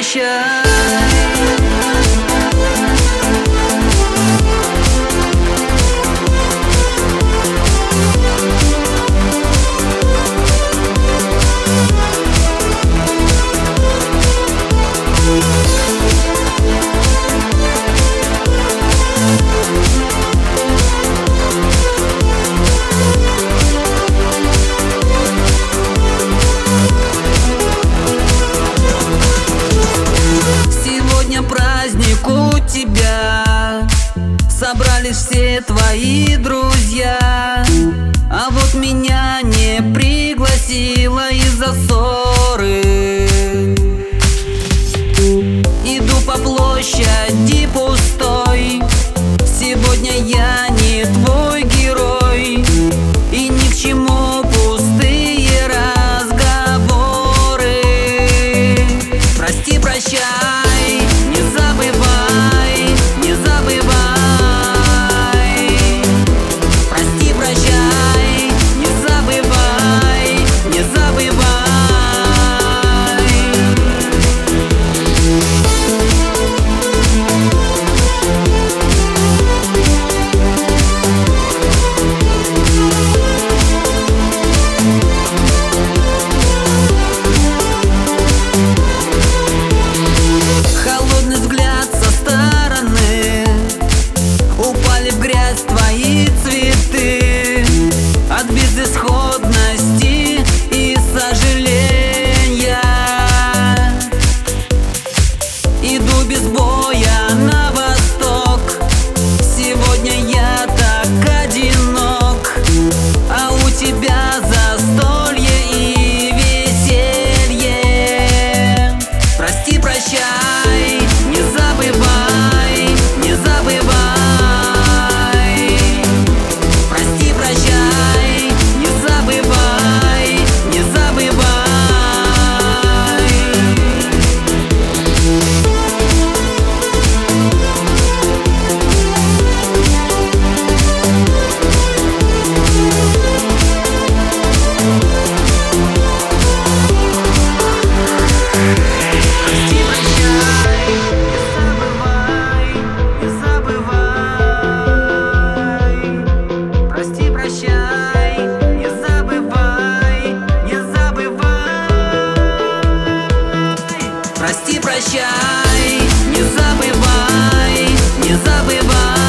прощай. Праздник у тебя, собрались все твои друзья, а вот меня не пригласила из-за ссоры. Иду по площади пустой, сегодня я не твой герой, и ни к чему пустые разговоры. Прости, прощай. Твои цветы от безысходности и сожаления. Иду без боя на восток, сегодня я так одинок, а у тебя застолье и веселье. Прости, прощай, не забывай, не забывай. Прости, прощай, не забывай, не забывай.